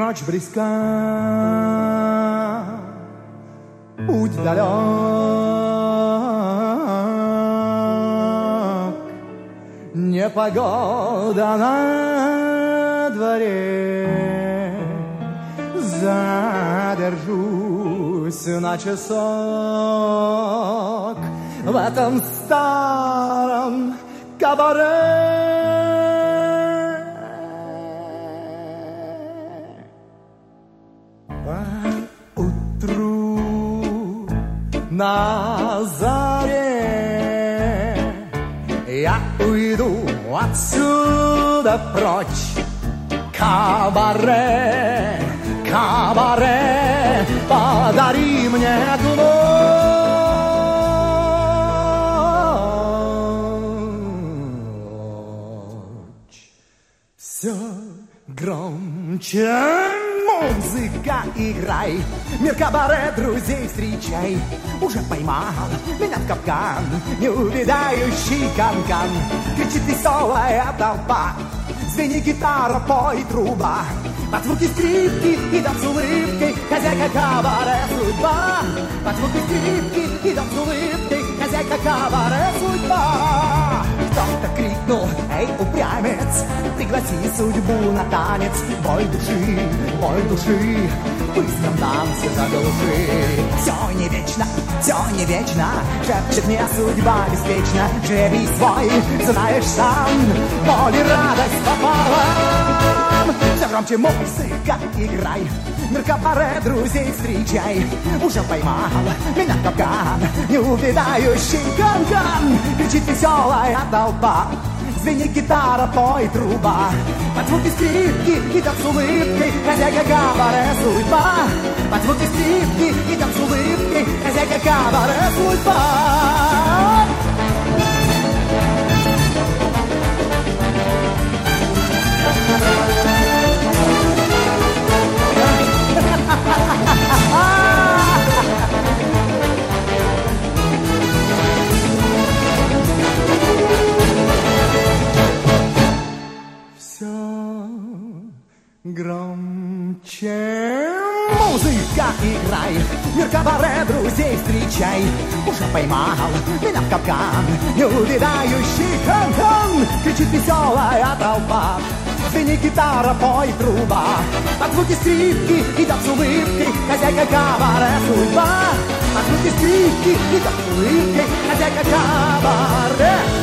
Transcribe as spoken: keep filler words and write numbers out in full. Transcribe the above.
Ночь близка, путь далек, непогода на дворе. Задержусь на часок в этом старом кабаре. Поутру на заре я уйду отсюда прочь. Кабаре, кабаре, подари мне эту ночь. Все громче музыка играй, мир кабаре друзей встречай. Уже поймал меня в капкан неувядающий канкан. Кричит веселая толпа, звенит гитара, пой труба. Под звуки скрипки идут с улыбкой хозяйка кабаре судьба. Под звуки скрипки идут с улыбкой хозяйка кабаре судьба. Кто-то крикнул: эй, упрямец, пригласи судьбу на танец. Боль души, боль души, в быстром танце заглуши. Все не вечно, все не вечно, шепчет мне судьба беспечна. Жребий свой знаешь сам, боль и радость пополам. Все громче музыка играй, мир кабаре друзей встречай. Уже поймал меня в капкан неувядающий канкан. Кричит веселая толпа, звенит гитара, пой труба. Под звуки скрипки идет с улыбкой хозяйка кабаре судьба. Под звуки скрипки идет с улыбкой хозяйка кабаре судьба. Громче музыка играй, мир кабаре друзей встречай. Уже поймал меня в капкан неувядающий канкан. Кричит веселая толпа, звенит гитара, пой труба. Под звуки скрипки идет с улыбкой хозяйка кабаре судьба. Под звуки скрипки идет с улыбкой хозяйка кабаре.